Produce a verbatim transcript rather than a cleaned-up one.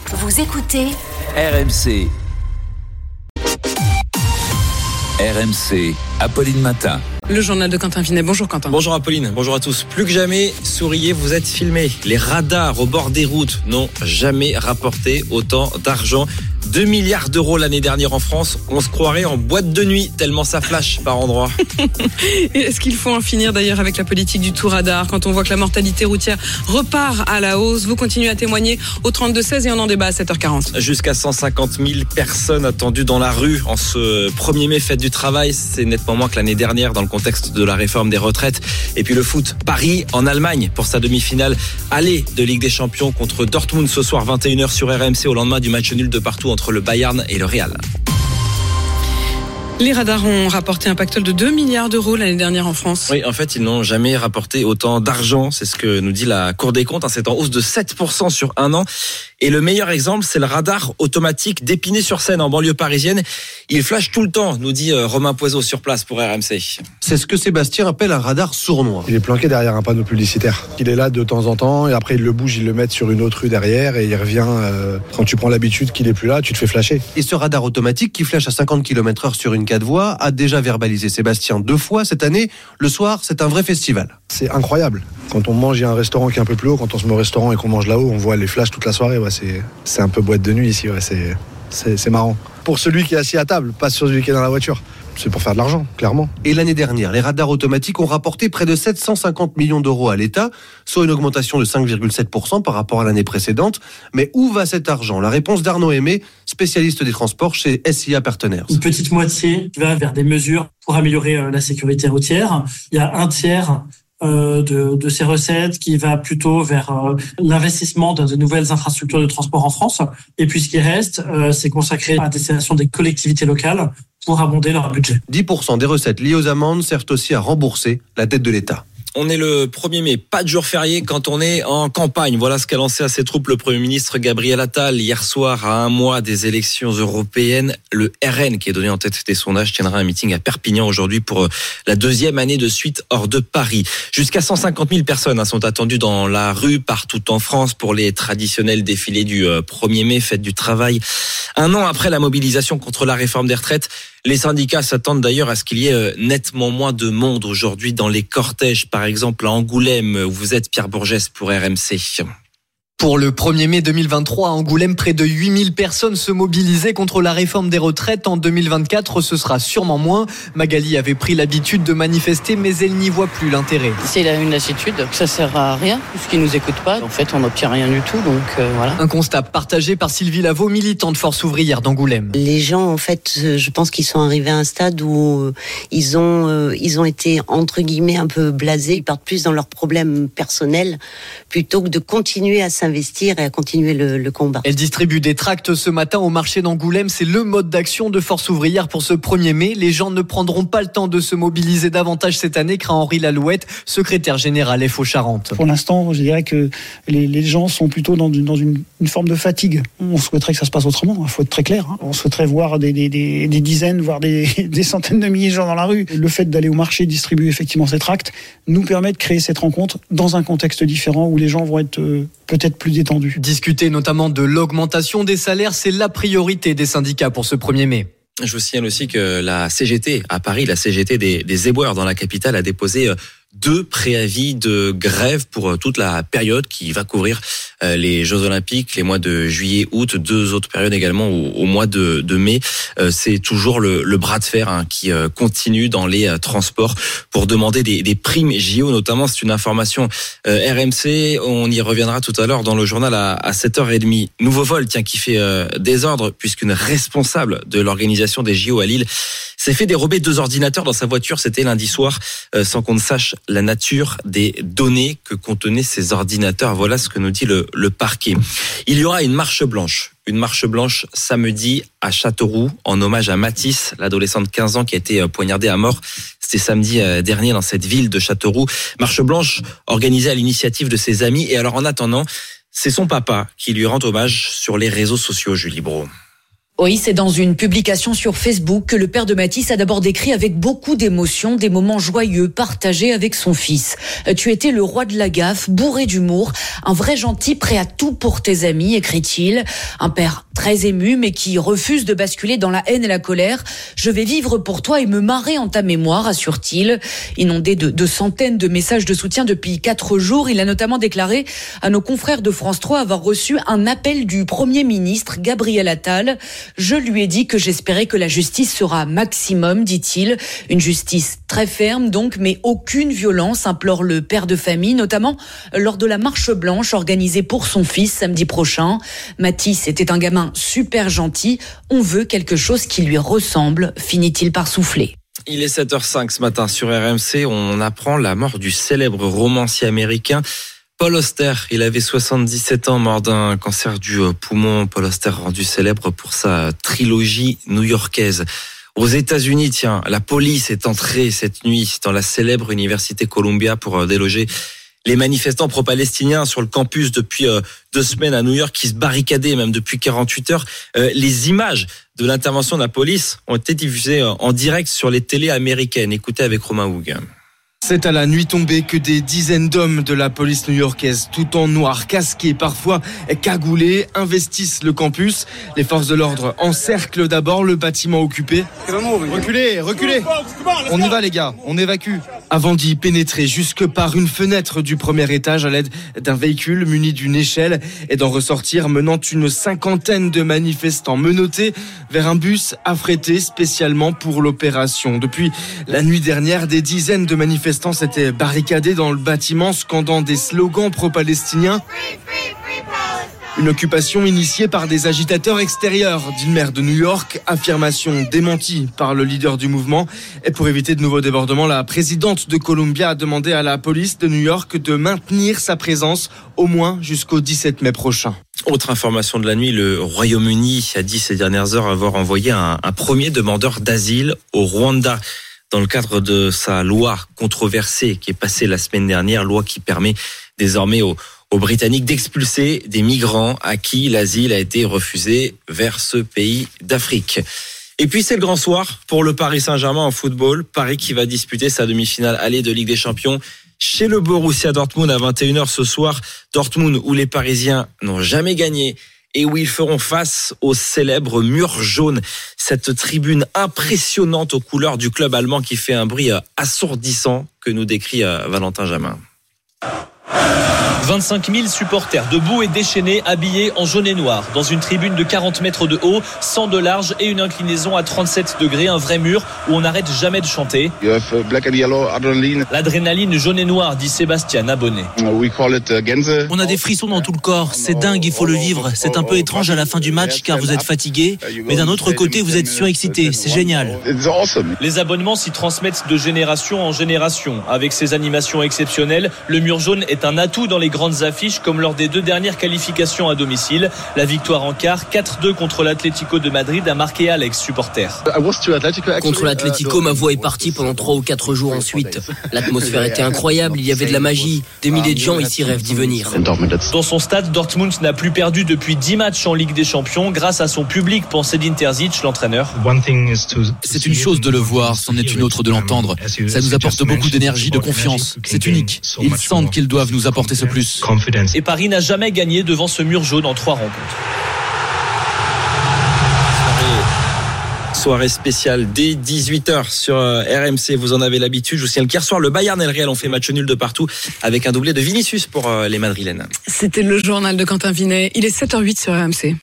Vous écoutez R M C. R M C, Apolline Matin. Le journal de Quentin Vinet. Bonjour Quentin. Bonjour Apolline, bonjour à tous. Plus que jamais, souriez, vous êtes filmés. Les radars au bord des routes n'ont jamais rapporté autant d'argent. deux milliards d'euros l'année dernière en France. On se croirait en boîte de nuit, tellement ça flash par endroits. Et est-ce qu'il faut en finir d'ailleurs avec la politique du tout radar quand on voit que la mortalité routière repart à la hausse? Vous continuez à témoigner au trente-deux seize et on en débat à sept heures quarante. Jusqu'à cent cinquante mille personnes attendues dans la rue en ce premier mai, fête du travail. C'est nettement moins que l'année dernière dans le contexte de la réforme des retraites. Et puis le foot, Paris en Allemagne pour sa demi-finale aller de Ligue des Champions contre Dortmund ce soir vingt et une heures sur R M C au lendemain du match nul de partout entre le Bayern et le Real. Les radars ont rapporté un pactole de deux milliards d'euros l'année dernière en France. Oui, en fait, ils n'ont jamais rapporté autant d'argent. C'est ce que nous dit la Cour des comptes. C'est en hausse de sept pour cent sur un an. Et le meilleur exemple, c'est le radar automatique d'Épinay-sur-Seine en banlieue parisienne. Il flash tout le temps, nous dit Romain Poiseau sur place pour R M C. C'est ce que Sébastien appelle un radar sournois. Il est planqué derrière un panneau publicitaire. Il est là de temps en temps et après il le bouge, il le met sur une autre rue derrière et il revient. Euh, quand tu prends l'habitude qu'il est plus là, tu te fais flasher. Et ce radar automatique qui flash à cinquante kilomètres heure sur une quatre voies a déjà verbalisé Sébastien deux fois cette année. Le soir, c'est un vrai festival. C'est incroyable. Quand on mange, il y a un restaurant qui est un peu plus haut. Quand on se met au restaurant et qu'on mange là-haut, on voit les flashs toute la soirée. Ouais, c'est, c'est un peu boîte de nuit ici. Ouais, c'est, c'est, c'est marrant. Pour celui qui est assis à table, pas celui qui est dans la voiture. C'est pour faire de l'argent, clairement. Et l'année dernière, les radars automatiques ont rapporté près de sept cent cinquante millions d'euros à l'État, soit une augmentation de cinq virgule sept pour cent par rapport à l'année précédente. Mais où va cet argent? La réponse d'Arnaud Aimé, spécialiste des transports chez S I A Partenaires. Une petite moitié va vers des mesures pour améliorer la sécurité routière. Il y a un tiers Euh, de, de ces recettes qui va plutôt vers euh, l'investissement dans de nouvelles infrastructures de transport en France. Et puis ce qui reste, euh, c'est consacré à destination des collectivités locales pour abonder leur budget. dix pour cent des recettes liées aux amendes servent aussi à rembourser la dette de l'État. On est le premier mai, pas de jour férié quand on est en campagne. Voilà ce qu'a lancé à ses troupes le Premier ministre Gabriel Attal hier soir à un mois des élections européennes. Le R N, qui est donné en tête des sondages, tiendra un meeting à Perpignan aujourd'hui pour la deuxième année de suite hors de Paris. Jusqu'à cent cinquante mille personnes sont attendues dans la rue partout en France pour les traditionnels défilés du premier mai, fête du travail. Un an après la mobilisation contre la réforme des retraites, les syndicats s'attendent d'ailleurs à ce qu'il y ait nettement moins de monde aujourd'hui dans les cortèges, par exemple à Angoulême, où vous êtes Pierre Bourgès pour R M C. Pour le premier mai deux mille vingt-trois, à Angoulême, près de huit mille personnes se mobilisaient contre la réforme des retraites. En deux mille vingt-quatre, ce sera sûrement moins. Magali avait pris l'habitude de manifester, mais elle n'y voit plus l'intérêt. C'est une lassitude, ça sert à rien, puisqu'ils nous écoutent pas. En fait, on n'obtient rien du tout, donc euh, voilà. Un constat partagé par Sylvie Lavaux, militante Force ouvrière d'Angoulême. Les gens, en fait, je pense qu'ils sont arrivés à un stade où ils ont, euh, ils ont été, entre guillemets, un peu blasés. Ils partent plus dans leurs problèmes personnels, plutôt que de continuer à s'investir investir et à continuer le, le combat. Elle distribue des tracts ce matin au marché d'Angoulême. C'est le mode d'action de Force ouvrière pour ce premier mai. Les gens ne prendront pas le temps de se mobiliser davantage cette année, craint Henri Lalouette, secrétaire général F O Charente. Pour l'instant, je dirais que les, les gens sont plutôt dans, une, dans une, une forme de fatigue. On souhaiterait que ça se passe autrement, il faut être très clair. Hein. On souhaiterait voir des, des, des, des dizaines, voire des, des centaines de milliers de gens dans la rue. Le fait d'aller au marché distribuer effectivement ces tracts nous permet de créer cette rencontre dans un contexte différent où les gens vont être euh, peut-être plus détendus. Discuter notamment de l'augmentation des salaires, c'est la priorité des syndicats pour ce premier mai. Je vous signale aussi que la C G T à Paris, la C G T des, des éboueurs dans la capitale, a déposé deux préavis de grève pour toute la période qui va couvrir les Jeux Olympiques, les mois de juillet, août, deux autres périodes également au, au mois de, de mai. C'est toujours le, le bras de fer hein, qui continue dans les transports pour demander des, des primes J O notamment. C'est une information R M C. On y reviendra tout à l'heure dans le journal à, à sept heures trente. Nouveau vol tiens, qui fait euh, désordre puisqu'une responsable de l'organisation des J O à Lille s'est fait dérober deux ordinateurs dans sa voiture. C'était lundi soir euh, sans qu'on ne sache la nature des données que contenaient ces ordinateurs. Voilà ce que nous dit le, le parquet. Il y aura une marche blanche. Une marche blanche samedi à Châteauroux en hommage à Mathis, l'adolescent de quinze ans qui a été poignardé à mort. C'était samedi dernier dans cette ville de Châteauroux. Marche blanche organisée à l'initiative de ses amis. Et alors en attendant, c'est son papa qui lui rend hommage sur les réseaux sociaux, Julie Brault. Oui, c'est dans une publication sur Facebook que le père de Mathis a d'abord décrit avec beaucoup d'émotion des moments joyeux partagés avec son fils. Tu étais le roi de la gaffe, bourré d'humour, un vrai gentil prêt à tout pour tes amis, écrit-il. Un père très ému mais qui refuse de basculer dans la haine et la colère. Je vais vivre pour toi et me marrer en ta mémoire, assure-t-il. Inondé de, de centaines de messages de soutien depuis quatre jours, il a notamment déclaré à nos confrères de France trois avoir reçu un appel du Premier ministre Gabriel Attal. Je lui ai dit que j'espérais que la justice sera maximum, dit-il. Une justice très ferme donc, mais aucune violence, implore le père de famille, notamment lors de la marche blanche organisée pour son fils samedi prochain. Mathis était un gamin super gentil. On veut quelque chose qui lui ressemble, finit-il par souffler. Il est sept heures cinq ce matin sur R M C. On apprend la mort du célèbre romancier américain Paul Auster. Il avait soixante-dix-sept ans, mort d'un cancer du poumon. Paul Auster, rendu célèbre pour sa trilogie new-yorkaise. Aux États-Unis, tiens, la police est entrée cette nuit dans la célèbre université Columbia pour déloger les manifestants pro-palestiniens sur le campus depuis deux semaines à New York, qui se barricadaient même depuis quarante-huit heures. Les images de l'intervention de la police ont été diffusées en direct sur les télés américaines. Écoutez avec Romain Houg. C'est à la nuit tombée que des dizaines d'hommes de la police new-yorkaise, tout en noir, casqués, parfois cagoulés, investissent le campus. Les forces de l'ordre encerclent d'abord le bâtiment occupé. Reculez, reculez. On y va les gars, on évacue. Avant d'y pénétrer jusque par une fenêtre du premier étage à l'aide d'un véhicule muni d'une échelle et d'en ressortir menant une cinquantaine de manifestants menottés vers un bus affrété spécialement pour l'opération. Depuis la nuit dernière, des dizaines de manifestants s'étaient barricadés dans le bâtiment scandant des slogans pro-palestiniens. Une occupation initiée par des agitateurs extérieurs, dit le maire de New York. Affirmation démentie par le leader du mouvement. Et pour éviter de nouveaux débordements, la présidente de Columbia a demandé à la police de New York de maintenir sa présence au moins jusqu'au dix-sept mai prochain. Autre information de la nuit, le Royaume-Uni a dit ces dernières heures avoir envoyé un, un premier demandeur d'asile au Rwanda, dans le cadre de sa loi controversée qui est passée la semaine dernière, loi qui permet désormais aux, aux Britanniques d'expulser des migrants à qui l'asile a été refusé vers ce pays d'Afrique. Et puis c'est le grand soir pour le Paris Saint-Germain en football. Paris qui va disputer sa demi-finale aller de Ligue des Champions chez le Borussia Dortmund à vingt et une heures ce soir. Dortmund où les Parisiens n'ont jamais gagné et où ils feront face au célèbre mur jaune. Cette tribune impressionnante aux couleurs du club allemand qui fait un bruit assourdissant que nous décrit Valentin Jamin. vingt-cinq mille supporters debout et déchaînés, habillés en jaune et noir, dans une tribune de quarante mètres de haut, cent de large et une inclinaison à trente-sept degrés, un vrai mur où on n'arrête jamais de chanter. L'adrénaline jaune et noire, dit Sébastien Abonné. On a des frissons dans tout le corps, c'est dingue, il faut le vivre. C'est un peu étrange à la fin du match car vous êtes fatigué, mais d'un autre côté vous êtes surexcité, c'est génial. Les abonnements s'y transmettent de génération en génération. Avec ses animations exceptionnelles, le mur jaune est un atout dans les grandes affiches comme lors des deux dernières qualifications à domicile. La victoire en quart, quatre deux contre l'Atlético de Madrid, a marqué Alex, supporter. Contre l'Atlético, ma voix est partie pendant trois ou quatre jours ensuite. L'atmosphère était incroyable, il y avait de la magie. Des milliers de gens ici rêvent d'y venir. Dans son stade, Dortmund n'a plus perdu depuis dix matchs en Ligue des Champions grâce à son public, pense Edin Terzic, l'entraîneur. C'est une chose de le voir, c'en est une autre de l'entendre. Ça nous apporte beaucoup d'énergie, de confiance. C'est unique. Ils sentent qu'ils doivent nous apporter ce plus. Et Paris n'a jamais gagné devant ce mur jaune en trois rencontres. Soirée spéciale dès dix-huit heures sur R M C, vous en avez l'habitude. Je vous signale qu'hier soir, le Bayern et le Real ont fait match nul de partout avec un doublé de Vinicius pour les Madrilènes. C'était le journal de Quentin Vinet. Il est sept heures huit sur R M C.